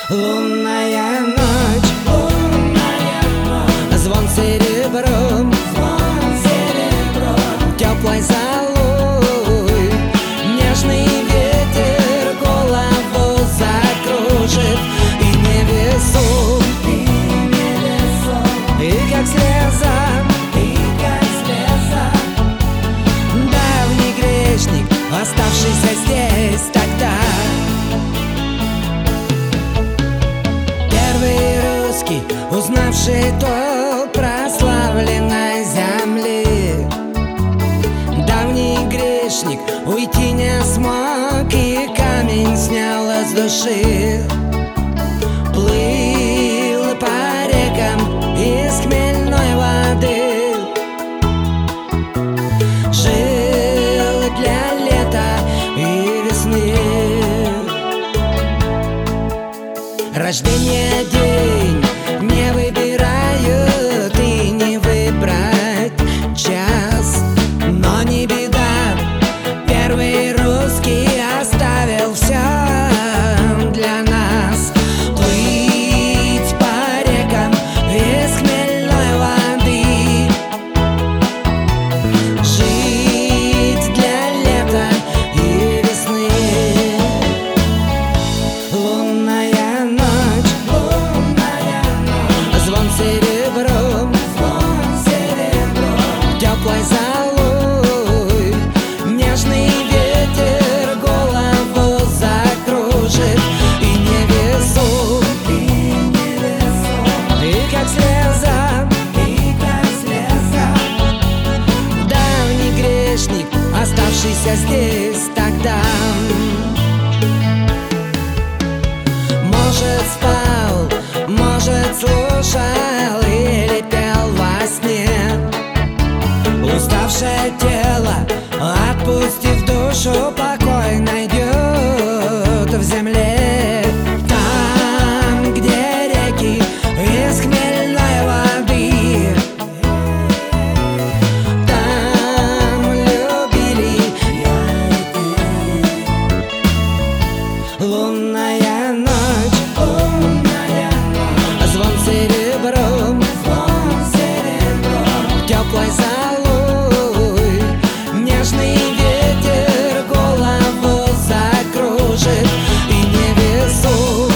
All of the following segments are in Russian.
Лунная ночь, звон серебром, теплой золой, нежный ветер голову закружит, и невесом, и как слеза, давний грешник, оставшийся здесь тогда. Узнавший толк прославленной земли, давний грешник уйти не смог, и камень снял с души. Плыл по рекам из хмельной воды, жил для лета и весны. Рождение день не выбирают и не выбрать час, но не беда, первый русский оставил все для нас. Плыть по рекам из хмельной воды, жить для лета и весны. Лунная ночь, звон серебром, теплой золой, нежный ветер голову закружит, и невесом, и как слеза, давний грешник, оставшийся здесь тогда. Может, спал, может, слушал или пел во сне. Уставшее тело, отпустив душу, покой найдет в земле. Там, где реки из хмельной воды, там любили я и ты. Лунная ночь, звон серебром, теплой золой, нежный ветер голову закружит, и невесом,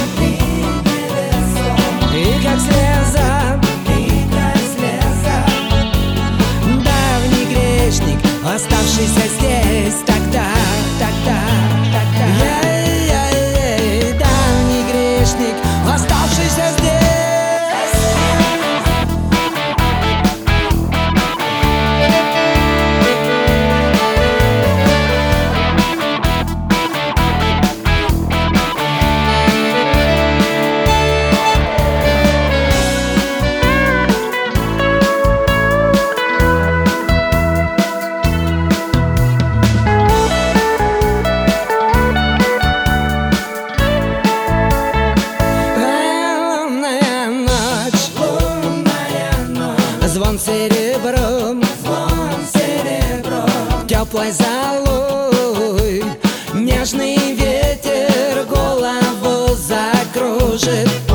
и как слеза, давний грешник, оставшийся здесь тогда. Давний грешник, оставшийся здесь. Звон серебром, теплой золой, нежный ветер голову закружит.